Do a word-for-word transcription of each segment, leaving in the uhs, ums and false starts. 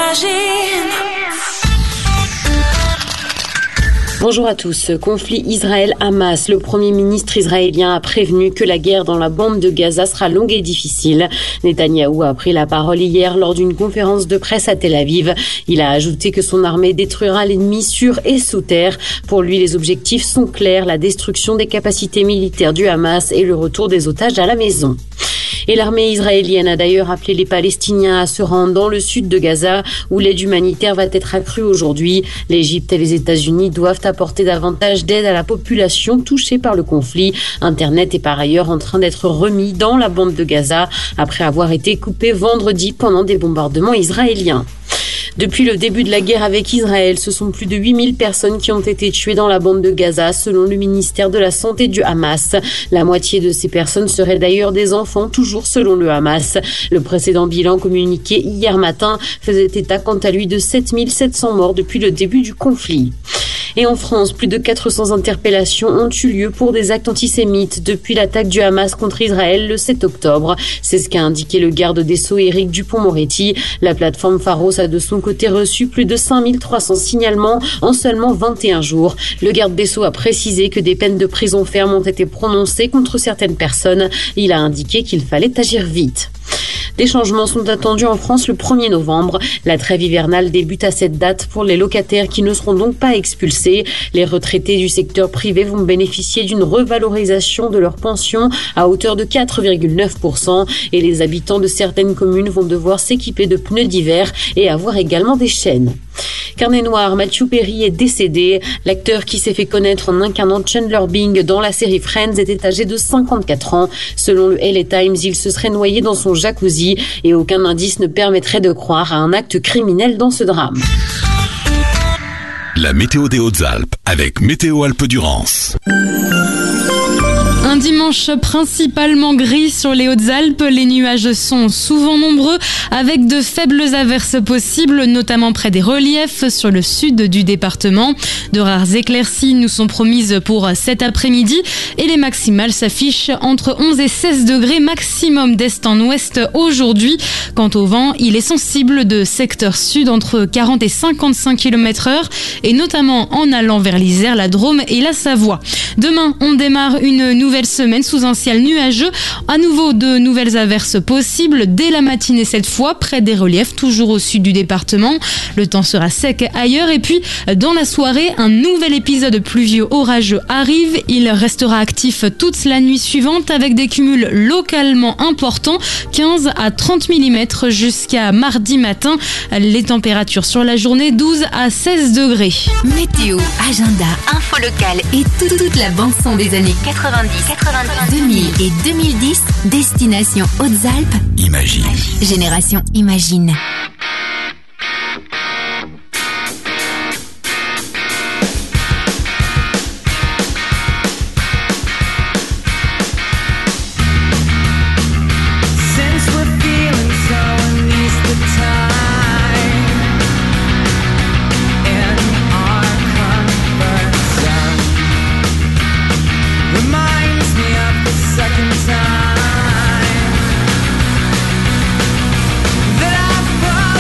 Bonjour à tous. Conflit Israël-Hamas. Le Premier ministre israélien a prévenu que la guerre dans la bande de Gaza sera longue et difficile. Netanyahou a pris la parole hier lors d'une conférence de presse à Tel Aviv. Il a ajouté que son armée détruira l'ennemi sur et sous terre. Pour lui, les objectifs sont clairs, la destruction des capacités militaires du Hamas et le retour des otages à la maison. Et l'armée israélienne a d'ailleurs appelé les Palestiniens à se rendre dans le sud de Gaza, où l'aide humanitaire va être accrue aujourd'hui. L'Égypte et les États-Unis doivent apporter davantage d'aide à la population touchée par le conflit. Internet est par ailleurs en train d'être remis dans la bande de Gaza, après avoir été coupé vendredi pendant des bombardements israéliens. Depuis le début de la guerre avec Israël, ce sont plus de huit mille personnes qui ont été tuées dans la bande de Gaza, selon le ministère de la Santé du Hamas. La moitié de ces personnes seraient d'ailleurs des enfants, toujours selon le Hamas. Le précédent bilan communiqué hier matin faisait état quant à lui de sept mille sept cents morts depuis le début du conflit. Et en France, plus de quatre cents interpellations ont eu lieu pour des actes antisémites depuis l'attaque du Hamas contre Israël le sept octobre. C'est ce qu'a indiqué le garde des Sceaux Éric Dupond-Moretti. La plateforme Pharos a de son côté reçu plus de cinq mille trois cents signalements en seulement vingt et un jours. Le garde des Sceaux a précisé que des peines de prison ferme ont été prononcées contre certaines personnes. Il a indiqué qu'il fallait agir vite. Des changements sont attendus en France le premier novembre. La trêve hivernale débute à cette date pour les locataires qui ne seront donc pas expulsés. Les retraités du secteur privé vont bénéficier d'une revalorisation de leur pension à hauteur de quatre virgule neuf pour cent et les habitants de certaines communes vont devoir s'équiper de pneus d'hiver et avoir également des chaînes. Carnet noir, Matthew Perry est décédé. L'acteur qui s'est fait connaître en incarnant Chandler Bing dans la série Friends était âgé de cinquante-quatre ans. Selon le L A Times, il se serait noyé dans son jacuzzi et aucun indice ne permettrait de croire à un acte criminel dans ce drame. La météo des Hautes-Alpes avec Météo Alpes-Durance. Un dimanche principalement gris sur les Hautes-Alpes. Les nuages sont souvent nombreux avec de faibles averses possibles, notamment près des reliefs sur le sud du département. De rares éclaircies nous sont promises pour cet après-midi et les maximales s'affichent entre onze et seize degrés maximum d'est en ouest aujourd'hui. Quant au vent, il est sensible de secteur sud entre quarante et cinquante-cinq kilomètres heure et notamment en allant vers l'Isère, la Drôme et la Savoie. Demain, on démarre une nouvelle semaine sous un ciel nuageux. À nouveau, de nouvelles averses possibles dès la matinée cette fois, près des reliefs, toujours au sud du département. Le temps sera sec ailleurs et puis dans la soirée, un nouvel épisode pluvieux orageux arrive. Il restera actif toute la nuit suivante avec des cumuls localement importants, quinze à trente millimètres jusqu'à mardi matin. Les températures sur la journée, douze à seize degrés. Météo, agenda, info locale et toute, toute la bande-son des années quatre-vingt-dix, quatre-vingt-dix, deux mille et deux mille dix, destination Hautes-Alpes. Imagine. Génération Imagine. Second time that I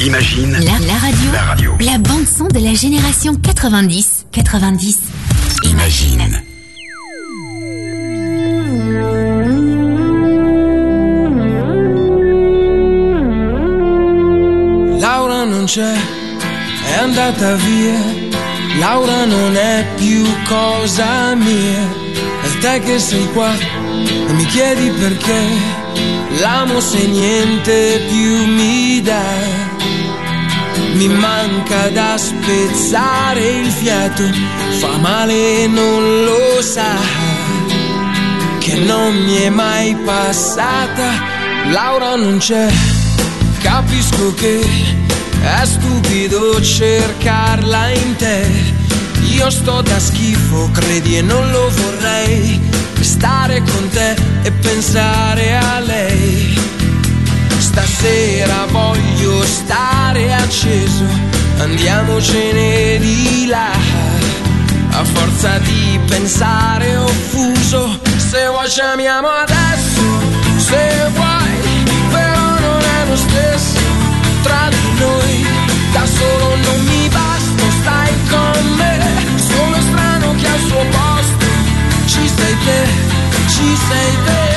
Imagine La, la radio. La radio. La bande-son de la génération quatre-vingt-dix. quatre-vingt-dix. Imagine. Laura non c'è, è andata via. Laura non è più cosa mia. E te che sei qua e mi chiedi perché l'amo se niente più mi dà. Mi manca da spezzare il fiato, fa male e non lo sa, che non mi è mai passata. Laura non c'è, capisco che è stupido cercarla in te. Io sto da schifo, credi, e non lo vorrei, stare con te e pensare a lei. Stasera voglio stare acceso, andiamocene di là. A forza di pensare offuso, se vuoi ci amiamo adesso, se vuoi, però non è lo stesso tra di noi. Da solo non mi basta, stai con me, sono strano che al suo posto ci sei te, ci sei te.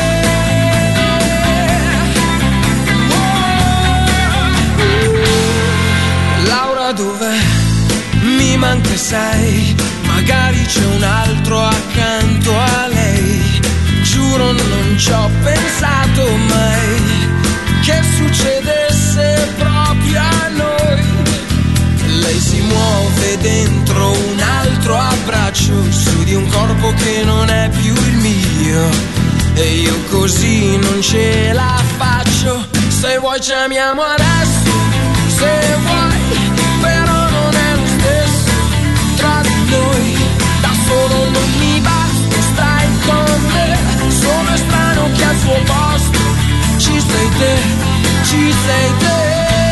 Dov'è? Mi manca, sai, magari c'è un altro accanto a lei. Giuro non ci ho pensato mai che succedesse proprio a noi. Lei si muove dentro un altro abbraccio, su di un corpo che non è più il mio, e io così non ce la faccio. Se vuoi ci amiamo adesso, se vuoi, però non è lo stesso tra di noi. Da solo non mi basta, stai con me, sono strano che al suo posto ci sei te, ci sei te.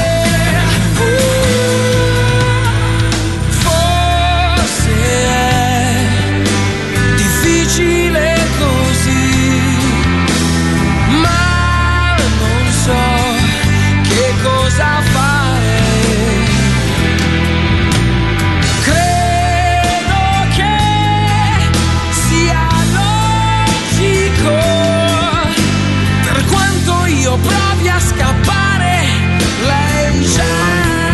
uh, Forse è difficile così, ma non so che cosa fare. Provi a scappare, lei già.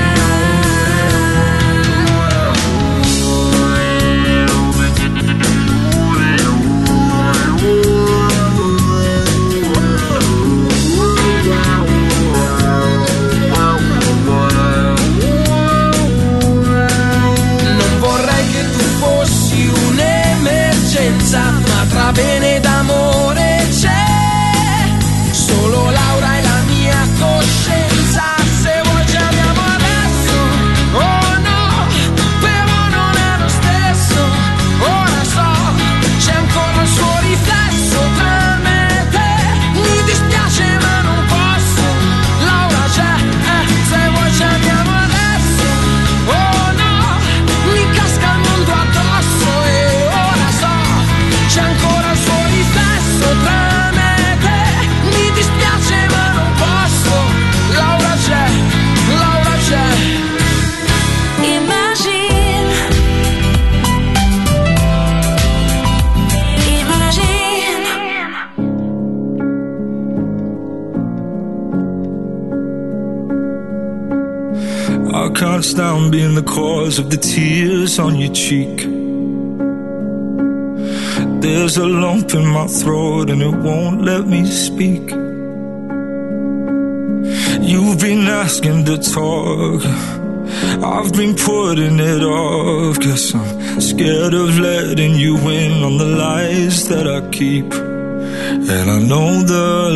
Non vorrei che tu fossi un'emergenza, ma tra bene d'amore c'è solo Laura e la mia coscienza. Se vuoi ci amiamo adesso, oh no, però non è lo stesso. Ora so, c'è ancora il suo riflesso tra me e te. Mi dispiace ma non posso, Laura c'è, eh, se vuoi ci amiamo adesso, oh no, mi casca il mondo addosso. E ora so, c'è ancora il suo riflesso tra me. I can't stand being the cause of the tears on your cheek. There's a lump in my throat and it won't let me speak. You've been asking to talk, I've been putting it off, 'cause I'm scared of letting you in on the lies that I keep. And I know the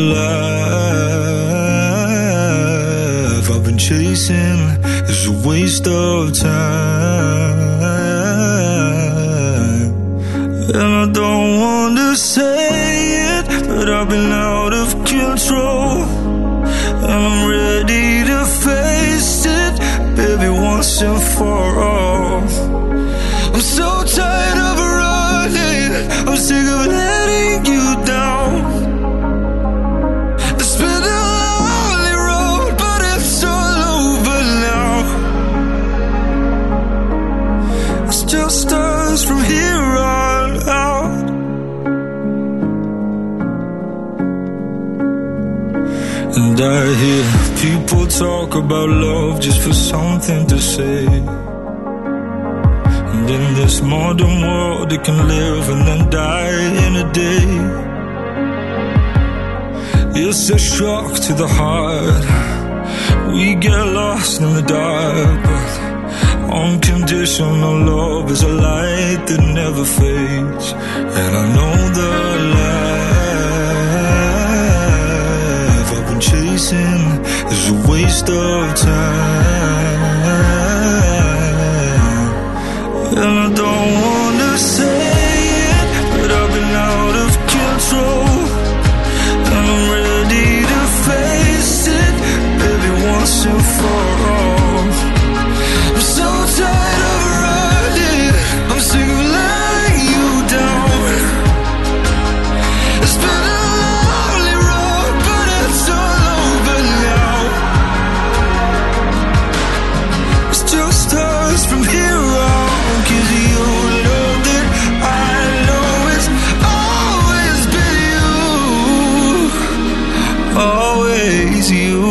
life I've been chasing is a waste of time, and I don't want to say it, but I've been out of control, and I'm ready to face it, baby, once and for all. I'm so tired of running, I'm sick of letting you down. It's been a lonely road, but it's all over And I hear people talk about love just for something to say. And in this modern world, it can live and then die in a day. It's a shock to the heart. We get lost in the dark, but unconditional love is a light that never fades. And I know the life I've been chasing is a waste of time. And I don't wanna say it, but I've been out of control. And I'm ready to face it, baby, once and for all. I'm so tired of running, I'm sick of letting you down. It's been a lonely road, but it's all over now. It's just us from here on, 'cause you know that I know it's always been you, always you.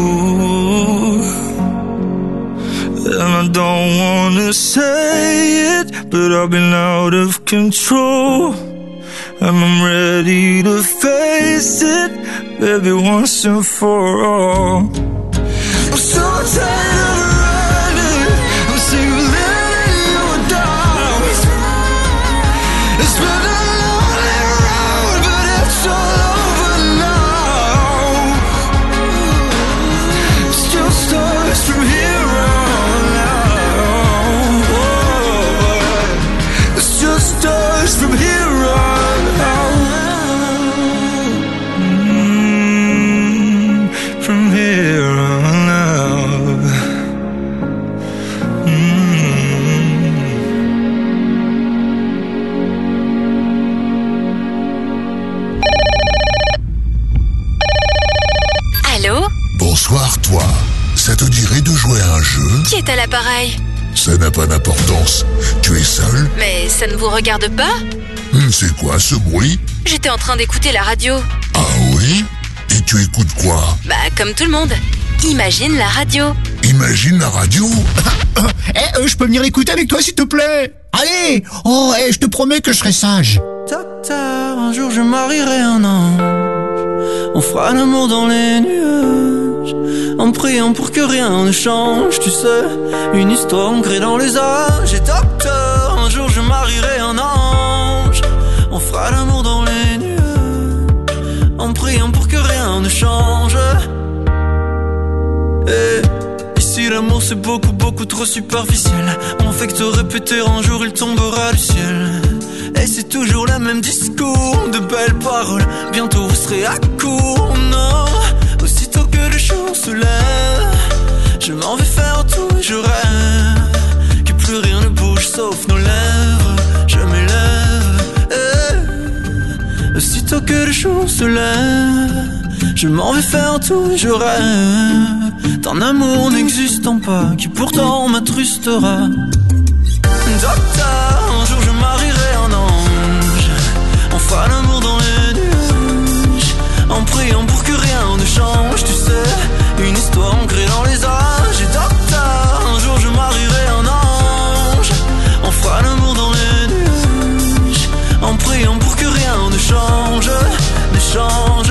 And I don't wanna say it, but I've been out of control. And I'm ready to face it, baby, once and for all. I'm so tired of running, I'm sick of letting you down. It's been a lonely road, but it's all over now. It's just us from here on. From here on out, mm, from here on out, mm. Allô? Bonsoir toi, ça te dirait de jouer à un jeu? Qui est à l'appareil? Ça n'a pas d'importance. Tu es seul? Mais ça ne vous regarde pas? Hum, c'est quoi ce bruit? J'étais en train d'écouter la radio. Ah oui? Et tu écoutes quoi? Bah comme tout le monde. Imagine la radio. Imagine la radio? Eh, euh, je peux venir l'écouter avec toi s'il te plaît? Allez! Oh, eh, je te promets que je serai sage. Docteur, un jour je marierai un ange. On fera l'amour dans les nuages, en priant pour que rien ne change, tu sais. Une histoire ancrée dans les âges. Et docteur, un jour je marierai un ange. On fera l'amour dans les nuages, en priant pour que rien ne change. Et ici l'amour c'est beaucoup beaucoup trop superficiel. On fait que te répéter un jour il tombera du ciel. Et c'est toujours le même discours, de belles paroles. Bientôt vous serez à court, non. Aussitôt que le jour se lève, je m'en vais faire tout et je rêve que plus rien ne bouge sauf nos lèvres. Je m'élève, eh. Aussitôt que le jour se lève, je m'en vais faire tout et je rêve d'un amour n'existant pas, qui pourtant m'attrustera. Docteur, un jour je marierai un ange. On fera l'amour dans les nuages, en priant pour que rien ne change, tu sais. Une histoire ancrée dans les âges. Et docteur, un jour je marierai un ange. On fera l'amour dans les nuages, en priant pour que rien ne change, ne change.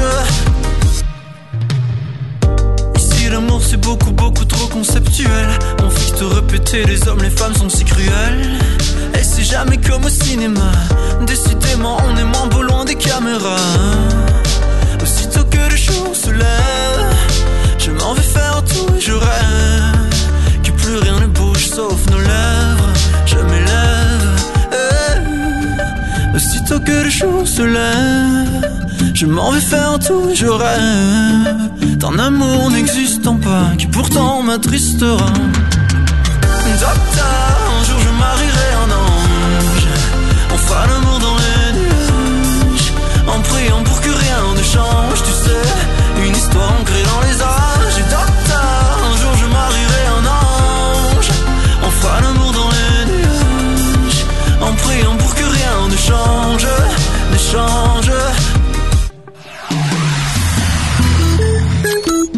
Ici l'amour c'est beaucoup beaucoup trop conceptuel. On fait que te répéter, les hommes les femmes sont si cruels. Et c'est jamais comme au cinéma. Décidément on est moins beau loin des caméras. Aussitôt que le jour se lève, je m'en vais faire tout et je rêve que plus rien ne bouge sauf nos lèvres. Je m'élève, eh. Aussitôt que le jour se lève, je m'en vais faire tout et je rêve d'un amour n'existant pas, qui pourtant m'attristera. Docteur, un jour je marierai un ange. On fera l'amour dans les nuages, en priant pour que rien ne change, tu sais. Une histoire ancrée dans les âges. Et docteur, un jour je marierai un ange. On fera l'amour dans les nuages, en priant pour que rien ne change, ne change.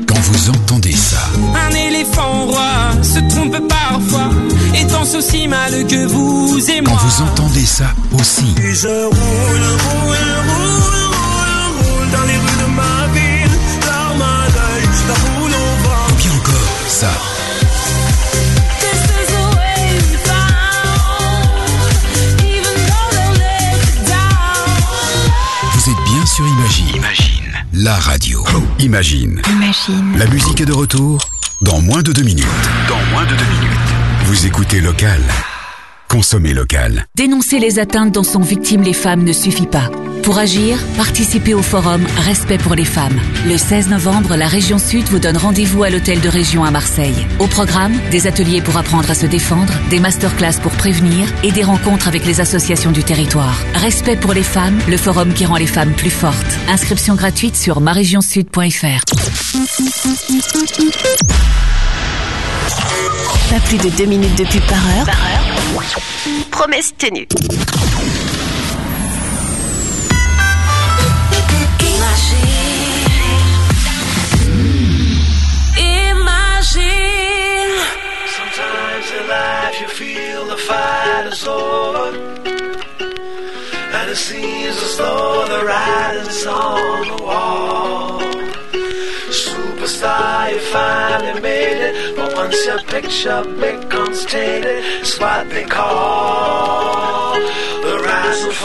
aussi mal que vous et moi. Quand vous entendez ça aussi. Et je roule, roule, roule, roule, roule dans les rues de ma ville, larmes à l'œil, là où l'on va. Ou bien encore ça. Vous êtes bien sur Imagine. Imagine, la radio. Imagine. Imagine. La musique est de retour dans moins de deux minutes. Dans moins de deux minutes. Vous écoutez Local. Consommez local. Dénoncer les atteintes dont sont victimes les femmes ne suffit pas. Pour agir, participez au forum Respect pour les femmes. Le seize novembre, la région Sud vous donne rendez-vous à l'hôtel de région à Marseille. Au programme, des ateliers pour apprendre à se défendre, des masterclass pour prévenir et des rencontres avec les associations du territoire. Respect pour les femmes, le forum qui rend les femmes plus fortes. Inscription gratuite sur ma région sud point f r. Pas plus de deux minutes de pub par heure. Par heure. Promesse tenue. Sometimes in life you feel the fight is over, and it seems as though the writing's on the wall. Superstar, you finally made it, but once your picture becomes tainted, it's what they call the rise and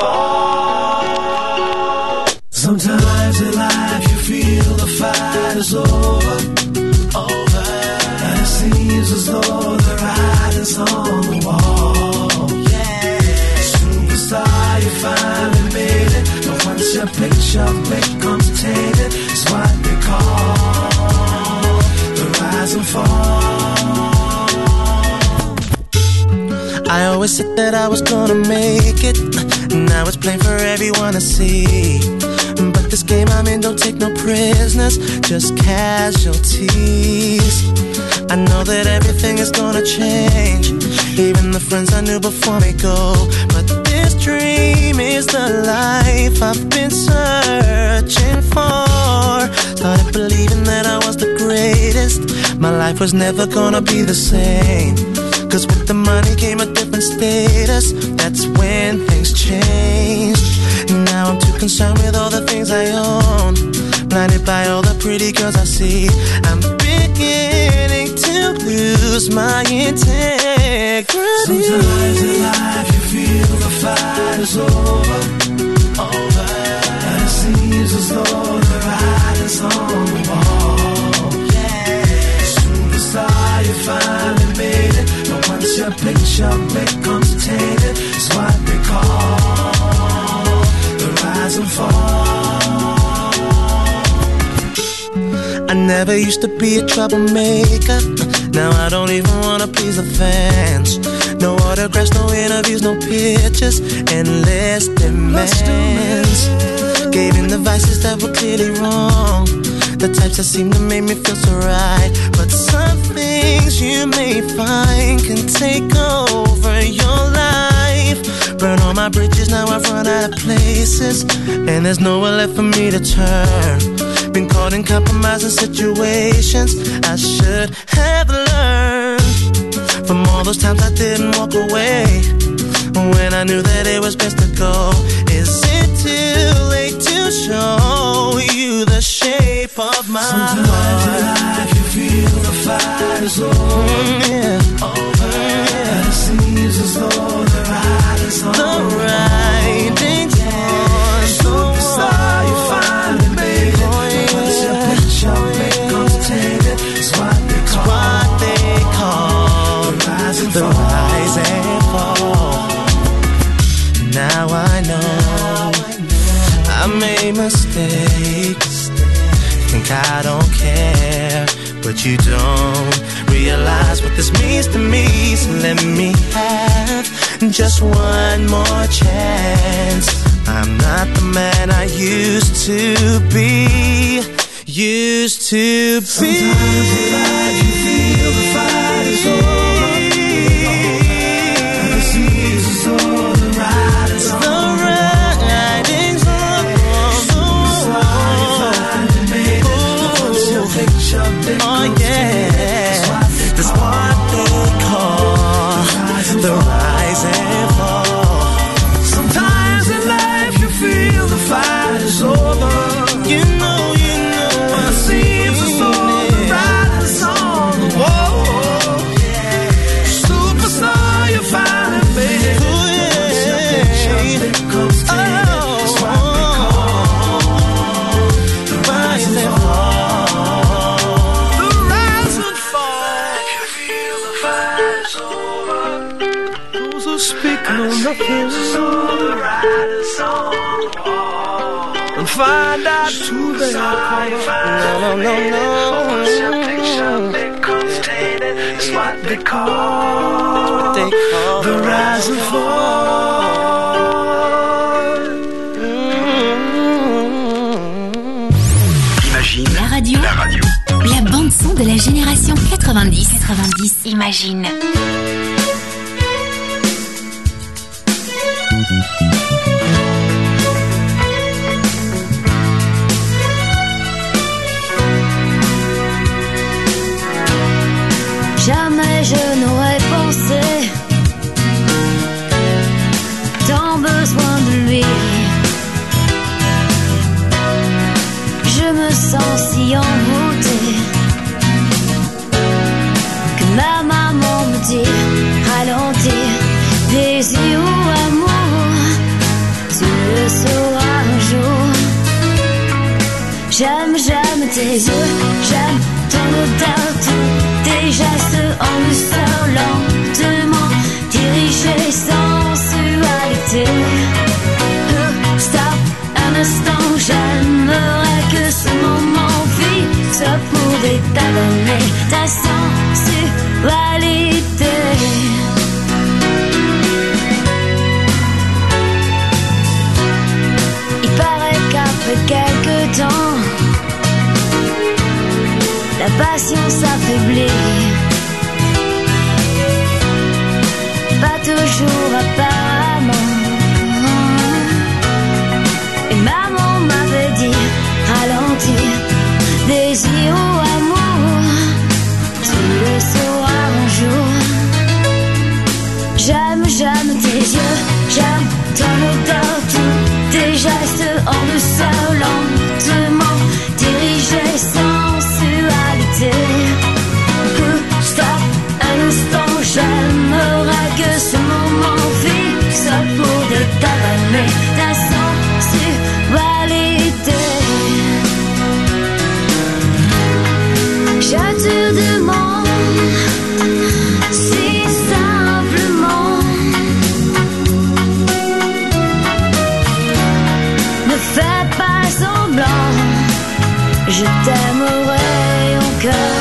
fall. Sometimes in life you feel the fight is over, over, and it seems as though the writing's on the wall. Yeah, superstar, you finally made it, but once your picture becomes tainted, it's what they call the rise and fall. I always said that I was gonna make it, now it's plain for everyone to see. But this game I'm in don't take no prisoners, just casualties. I know that everything is gonna change, even the friends I knew before me go. But this dream is the life I've been searching for. Started believing that I was the greatest, my life was never gonna be the same. Cause with the money came a different status, that's when things changed. Now I'm too concerned with all the things I own, blinded by all the pretty girls I see. I'm beginning to lose my integrity. Sometimes in life you feel the fight is over, over, and it seems as though the writing's on the wall. Yeah, superstar, you finally made it, but once your picture becomes tainted, it's what they call the rise and fall. I never used to be a troublemaker, now I don't even wanna please the fans. No autographs, no interviews, no pictures, endless demands. Gave in the vices that were clearly wrong, the types that seem to make me feel so right. But some things you may find can take over your life. Burn all my bridges, now I've run out of places, and there's nowhere left for me to turn. Been caught in compromising situations I should have learned from all those times I didn't walk away when I knew that it was best to go. Is it too late to show you the shape of my Sometimes heart? Sometimes in life you feel the fight is over, mm, yeah. over, yeah. And it seems as though the writing's on the writing's on the wall. Superstar, you finally made it, oh, yeah. Once your picture becomes tainted, it's what they call, what they call the rise and the fall. Rise and fall. Now I know I made mistakes, think I don't care, but you don't realize what this means to me. So let me have just one more chance. I'm not the man I used to be, used to be. Sometimes in life you feel the fight is over, and it seems as though the writing's on the writing's on the wall. Picture, oh yeah, that's what they call the Those who speak know nothing and find out who they are. No, no, no, no. It's what they call, they call the rise and fall. Imagine la radio. La radio. La bande son de la génération quatre-vingt-dix. quatre-vingt-dix. Imagine. Jamais je n'aurais pensé tant besoin de lui. Je me sens si envoûtée que ma maman me dit ralentir, désir ou amour, tu le sauras un jour. J'aime, j'aime tes yeux, j'aime ton odeur, tous tes gestes en douceur, lentement dirigés, sensualité. Euh, stop, un instant, j'aimerais que ce moment fixe pour des tas d'années ta sensualité. Il paraît qu'après quelques temps, la passion s'affaiblit. Pas toujours apparemment. Et maman m'avait dit ralentir, désir ou amour, tu le sauras un jour. J'aime, j'aime tes yeux, j'aime ton odeur, tous tes gestes en douceur, lentement dirigés, sensualité. Stop, un instant, j'aimerais que ce moment fixe pour des tas d'années ta sensualité. Je te demande si simplement, ne fais pas semblant, je t'aimerai encore.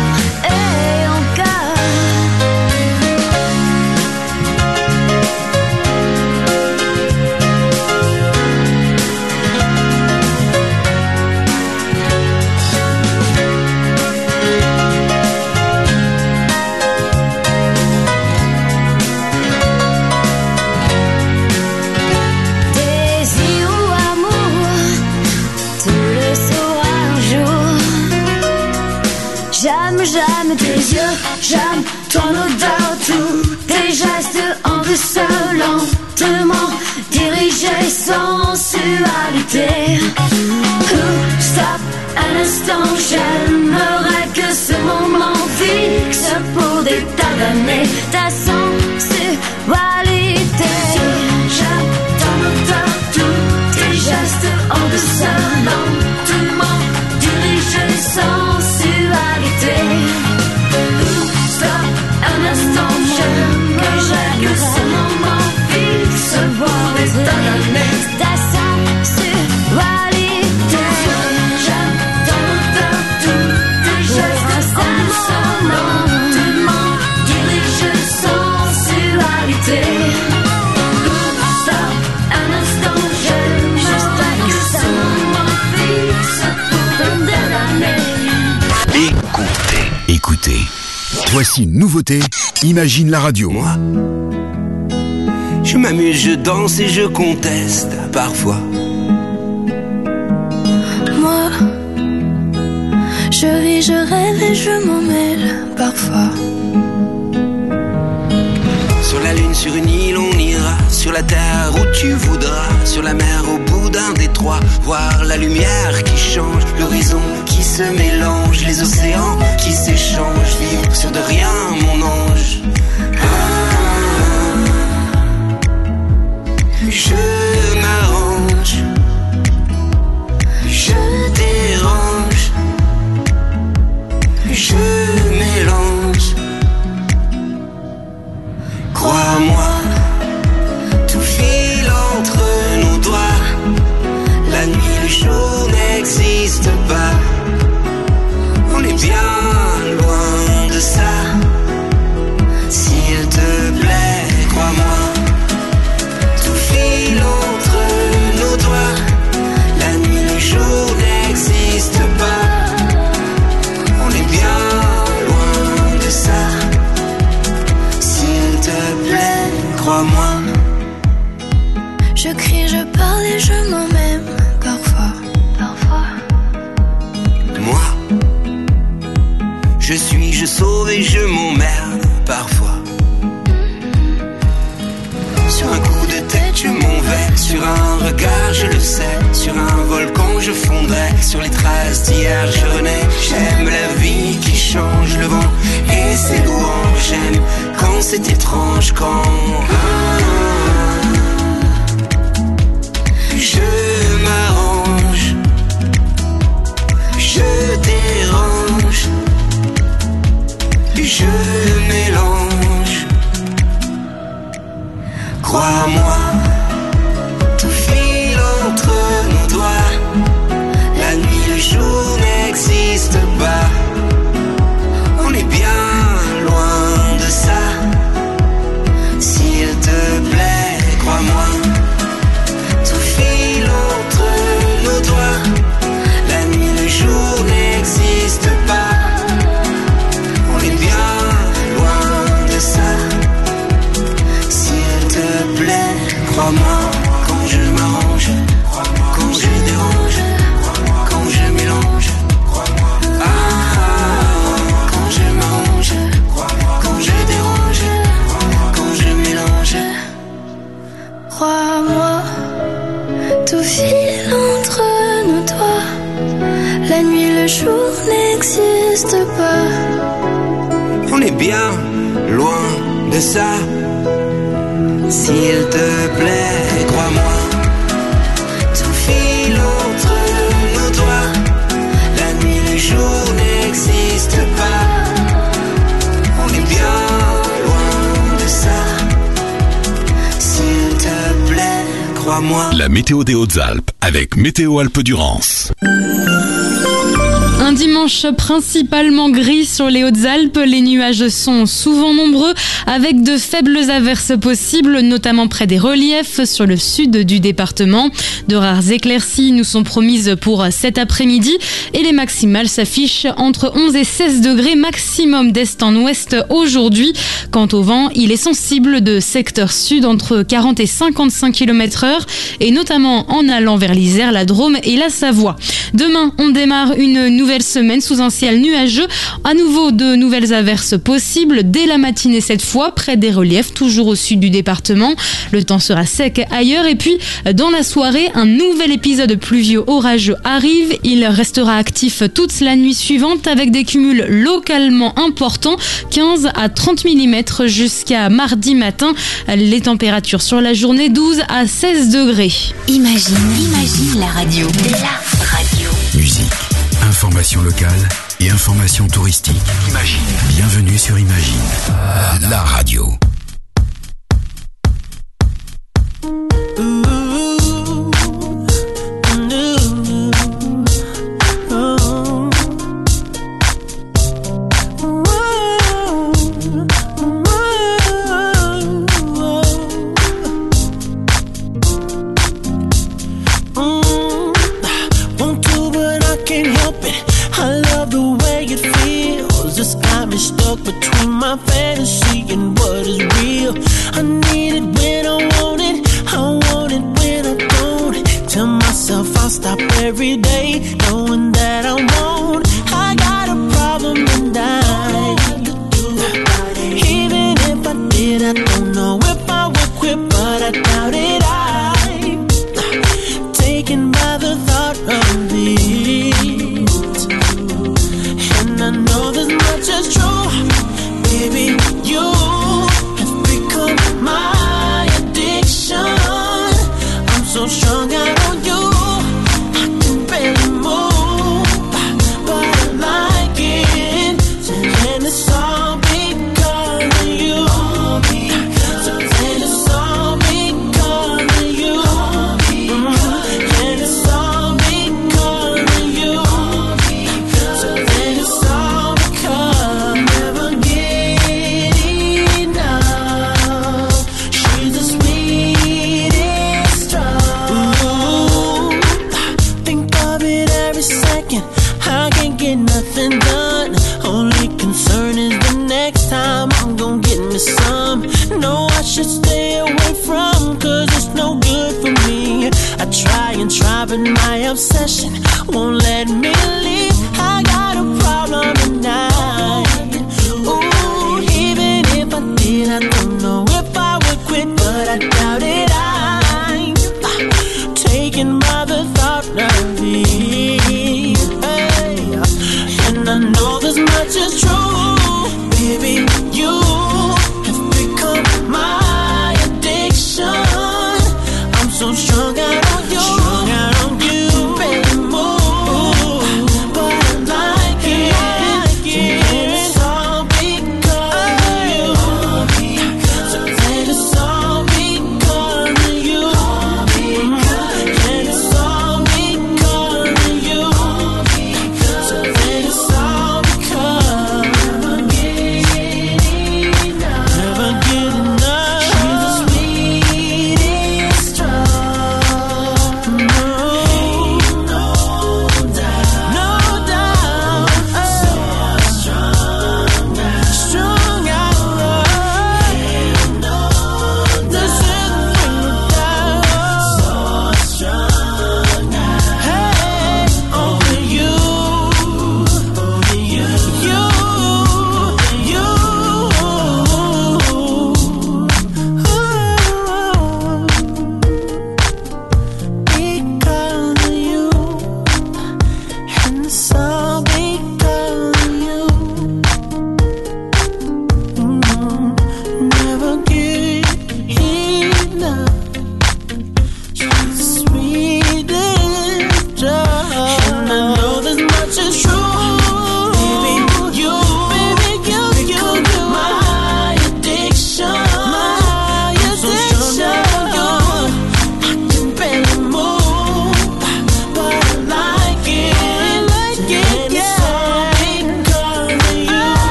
J'aime tes yeux, j'aime ton odeur, tous tes gestes en douceur, lentement dirigés, sensualité. Stop, un instant, j'aimerais que ce moment fixe pour des tas d'années ta sensualité. J'aime ton odeur, tous tes gestes en douceur, lentement dirigés, sensualité. Stop, un instant, j'aime que j'aime que ce moment fixe pour des tas d'années ta sensualité. J'aime ton odeur, tous tes gestes en douceur, lentement dirigés, sensualité. Stop, un instant, j'aime juste que ce moment fixe pour des années. Écoutez, écoutez. Voici une nouveauté, Imagine la radio. Moi, je m'amuse, je danse et je conteste parfois. Moi, je vis, je rêve et je m'en mêle parfois. Sur la lune, sur une île, on ira. Sur la terre où tu voudras. Sur la mer, au bout d'un détroit. Voir la lumière qui change. L'horizon qui se mélange. Les océans qui s'échangent. Vivre sur de rien, mon ange. Ah, je m'arrange. Je dérange. Je mélange. trouve et je m'emmerde parfois. Sur un coup de tête je m'en vais, sur un regard je le sais, sur un volcan je fondrai, sur les traces d'hier je renais. J'aime la vie qui change, le vent et ses louanges. J'aime quand c'est étrange, quand je m'arrange, je dérange, je mélange. Crois-moi, tout file entre nos doigts. La nuit, le jour n'existe pas. On est bien loin de ça. S'il te plaît, crois-moi, tout file entre nos doigts. La nuit, le jour n'existe pas. On est bien loin de ça. S'il te plaît, crois-moi, quand je m'arrange, quand je dérange, quand je mélange. Ah, quand je m'arrange, quand je dérange, quand je mélange. Crois-moi, tout file entre nos doigts. La nuit, le jour n'existe pas. On est bien loin de ça. S'il te plaît, crois-moi, tout file entre nos doigts. La nuit, le jour n'existe pas. On est bien loin de ça. S'il te plaît, crois-moi. La météo des Hautes-Alpes avec Météo Alpes-Durance. Un dimanche principalement gris sur les Hautes-Alpes. Les nuages sont souvent nombreux avec de faibles averses possibles, notamment près des reliefs sur le sud du département. De rares éclaircies nous sont promises pour cet après-midi et les maximales s'affichent entre onze et seize degrés maximum d'est en ouest aujourd'hui. Quant au vent, il est sensible de secteur sud entre quarante et cinquante-cinq kilomètres heure et notamment en allant vers l'Isère, la Drôme et la Savoie. Demain, on démarre une nouvelle semaine sous un ciel nuageux. À nouveau, de nouvelles averses possibles dès la matinée cette fois, près des reliefs, toujours au sud du département. Le temps sera sec ailleurs et puis, dans la soirée, un nouvel épisode pluvieux orageux arrive. Il restera actif toute la nuit suivante avec des cumuls localement importants, quinze à trente millimètres jusqu'à mardi matin. Les températures sur la journée, douze à seize degrés. Imagine, imagine la radio. La radio. Musique, information locale et information touristique. Imagine. Bienvenue sur Imagine, la radio. Stuck between my fantasy and what is real. I need it when I want it, I want it when I don't. Tell myself I'll stop every day, knowing that I won't. I got a problem and I, even if I did, I don't know if I would quit, but I doubt it. I'm taken by the thought of it, and I know this much is true. Baby, you have become my addiction. I'm so strung out on you, I can barely move, but I like it. And it's all because of you. So then it's all because of you. And it's all because of you. So then it's all because never get enough. She's the sweetest drug. Ooh, think of it every second. I can't get nothing done. Only concern is the next time I'm gonna get me some. No, I should stay away from, cause it's no good for me. I try and try, but my obsession won't let me leave. I got a problem tonight. Ooh,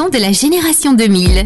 son de la génération deux mille.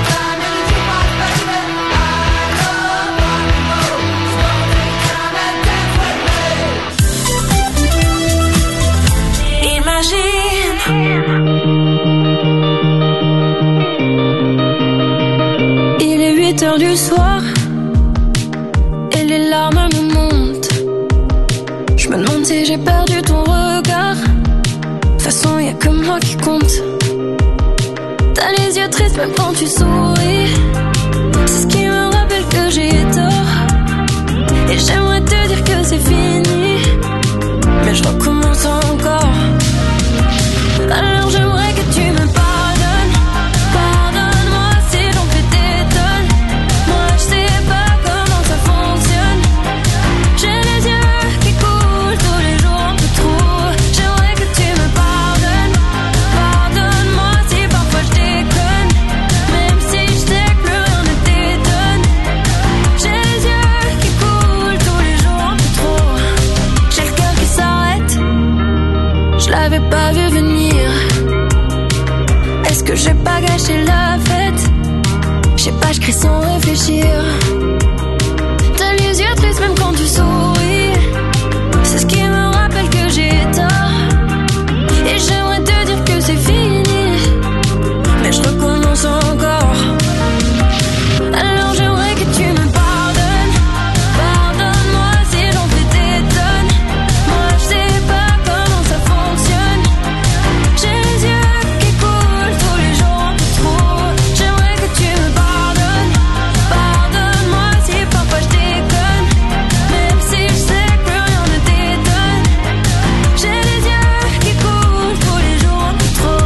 Du soir et les larmes me montent. Je me demande si j'ai perdu ton regard. De toute façon y'a que moi qui compte. T'as les yeux tristes même quand tu souris. C'est ce qui me rappelle que j'ai tort. Et j'aimerais te dire que c'est fini, mais je recommence encore. Alors j'aimerais que tu me pardonnes. Pas vu venir. Est-ce que j'ai pas gâché la fête? Je sais pas, je crie sans réfléchir. T'as les yeux tristes même quand tu souris. C'est ce qui me rappelle que j'ai tort. Et j'aimerais te dire que c'est fini, mais je recommence encore. Alors j'aimerais que tu me pardonnes. Pardonne-moi si j'en fais des tonnes. Moi je sais pas comment ça fonctionne. J'ai les yeux qui coulent tous les jours un peu trop. J'aimerais que tu me pardonnes. Pardonne-moi si parfois je déconne, même si je sais que plus rien ne t'étonne. J'ai les yeux qui coulent tous les jours un peu trop.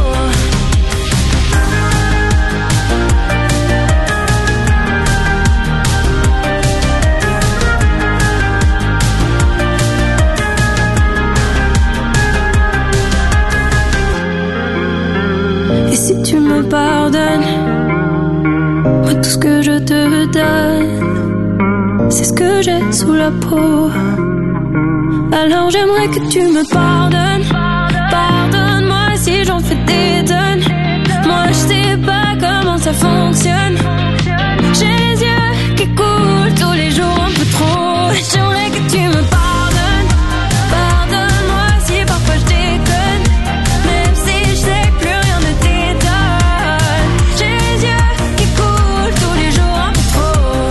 Et si tu me pardonnes, moi tout ce que je te donne, c'est ce que j'ai sous la peau. Alors j'aimerais que tu me pardonnes. Pardonne-moi si j'en fais des tonnes. Moi je sais pas comment ça fonctionne. J'ai les yeux qui coulent tous les jours un peu trop. J'aimerais que tu me pardonnes. Pardonne-moi si parfois je déconne, même si je sais que plus rien ne t'étonne. J'ai les yeux qui coulent tous les jours un peu trop.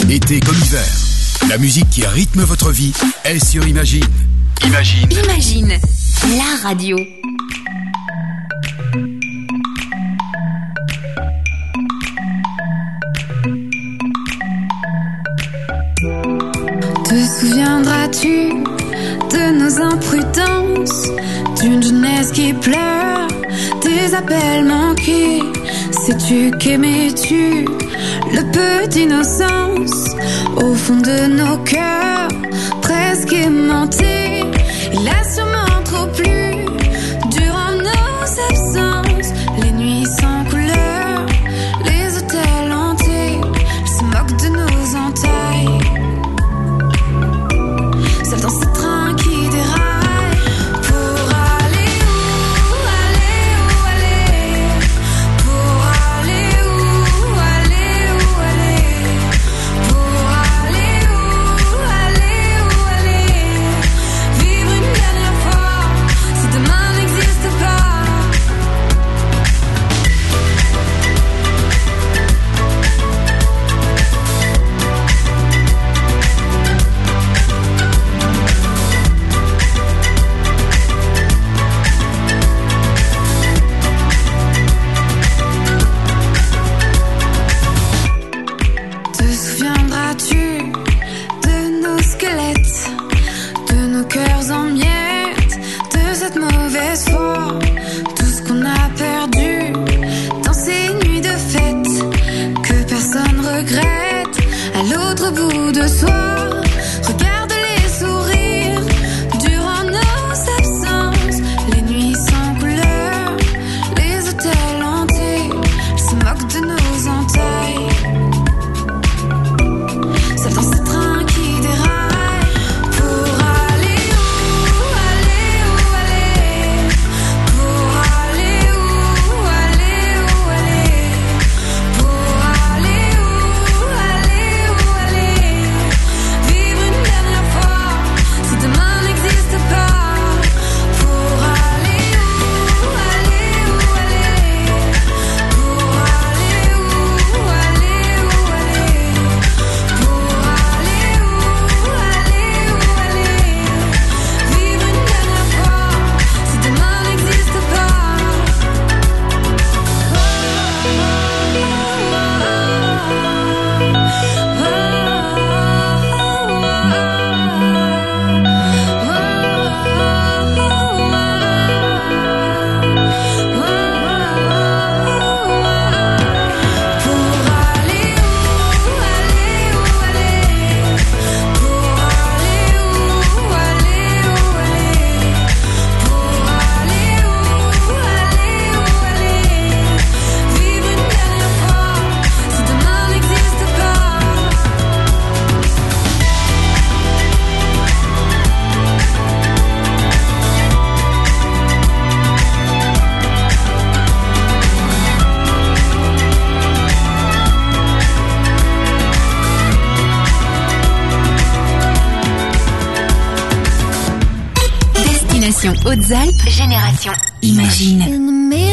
Été comme hiver, la musique qui rythme votre vie est sur Imagine. Imagine. Imagine, la radio. Te souviendras-tu de nos imprudences, d'une jeunesse qui pleure, des appels manqués? Sais-tu qu'aimais-tu le peu d'innocence au fond de nos cœurs, presque aimantés? Il a sûrement trop plu durant nos absences, les nuits sans couleur, les hôtels hantés. Il se moque de nos entailles, seul dans ce train qui déraille. Pour aller où, aller où, aller. Pour aller où, aller où, aller. Pour aller où, aller où, aller. Vivre une dernière fois, si demain n'existe pas. Te souviendras-tu de nos squelettes, de nos cœurs en miettes, de cette mauvaise foi, tout ce qu'on a perdu dans ces nuits de fête que personne regrette à l'autre bout de soi. Regarde les sourires durant nos absences, les nuits sans couleur, les hôtels hantés. Ils se moquent de nos entailles, seul dans ce train qui déraille. Pour aller où, aller où, aller. Pour aller où, aller où, aller. Pour aller où, aller où, aller. Vivre une dernière fois, si demain n'existe pas. Pour aller où, aller où, aller. Pour aller où, aller où, aller. Pour aller où, aller où, aller. Vivre une dernière fois, si demain n'existe pas. Destination Hautes-Alpes, génération Imagine. In the